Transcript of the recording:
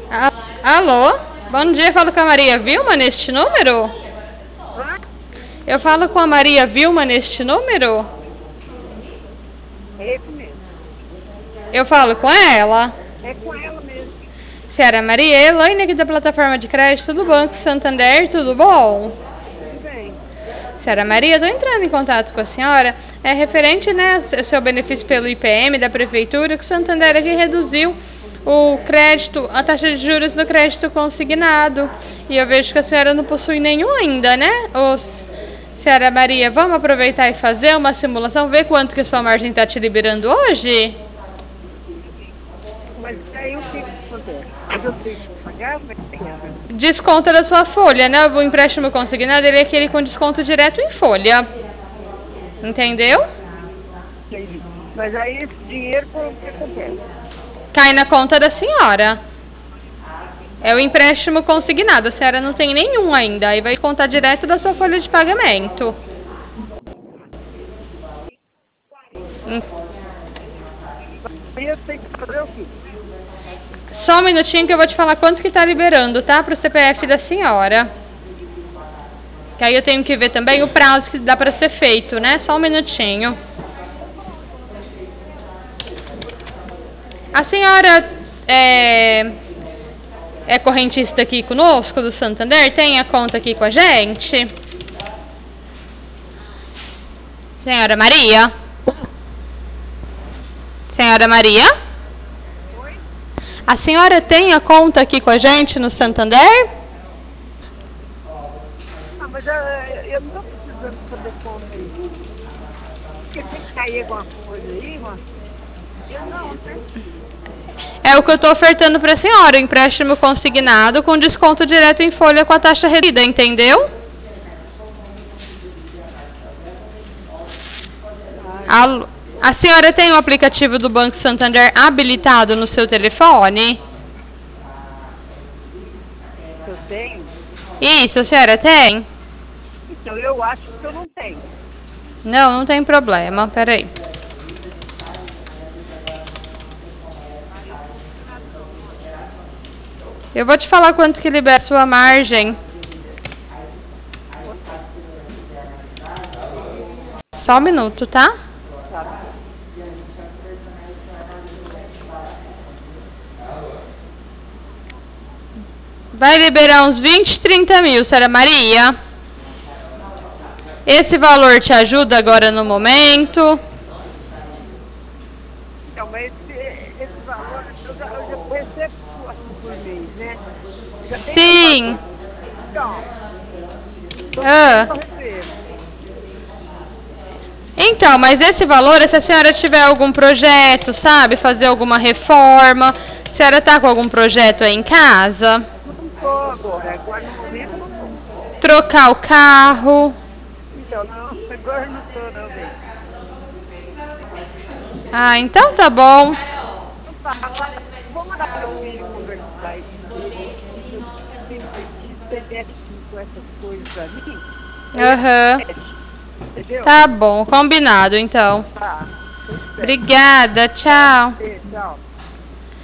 Alô? Bom dia, falo com a Maria Vilma neste número? Eu falo com a Maria Vilma neste número? É esse mesmo. Eu falo com ela? É com ela mesmo. Senhora Maria, Elaine aqui da plataforma de crédito do Banco Santander, tudo bom? Tudo bem. Senhora Maria, estou entrando em contato com a senhora. É referente, né, ao seu benefício pelo IPM da Prefeitura, que o Santander aqui reduziu o crédito, a taxa de juros do crédito consignado. E eu vejo que a senhora não possui nenhum ainda, né? Senhora Maria, vamos aproveitar e fazer uma simulação, ver quanto que a sua margem está te liberando hoje? Mas aí o que acontece? Mas eu tenho que pagar, mas tem nada. Desconta da sua folha, né? O empréstimo consignado, ele é aquele com desconto direto em folha. Entendeu? Entendi. Mas aí esse dinheiro, o que acontece? Cai na conta da senhora. É o empréstimo consignado. A senhora não tem nenhum ainda. Aí vai contar direto da sua folha de pagamento. Aí eu tenho que fazer o quê? Só um minutinho que eu vou te falar quanto que tá liberando, tá? Pro CPF da senhora. Que aí eu tenho que ver também o prazo que dá para ser feito, né? Só um minutinho. A senhora é correntista aqui conosco do Santander? Tem a conta aqui com a gente? Senhora Maria? Senhora Maria? Oi? A senhora tem a conta aqui com a gente no Santander? Ah, mas eu não estou precisando fazer conta aí. Porque tem que cair alguma coisa aí, mano. Eu não, né? É o que eu estou ofertando para a senhora, o empréstimo consignado com desconto direto em folha com a taxa reduzida, entendeu? A senhora tem o aplicativo do Banco Santander habilitado no seu telefone? Eu tenho. Isso, a senhora tem? Então eu acho que eu não tenho. Não, não tem problema, peraí. Eu vou te falar quanto que libera a sua margem. Só um minuto, tá? Tá bom. Vai liberar uns 20, 30 mil, senhora Maria. Esse valor te ajuda agora no momento? Então, mas esse valor, eu já recebo assim por mês, né? Já tem que Sim. fazer. Então, todo Ah. mês eu recebo. Então, mas esse valor, se a senhora tiver algum projeto, sabe, fazer alguma reforma, a senhora tá com algum projeto aí em casa? Não tô agora. Agora no momento eu não tô. Trocar o carro? Então, não, agora eu não tô não, bem. Ah, então tá bom. Então tá, vou mandar meu filho conversar aí comigo. Eu preciso ter déficit com essas coisas pra mim. Aham. Entendeu? Tá bom, combinado então. Tá. Tô esperto. Obrigada, tchau. Tchau.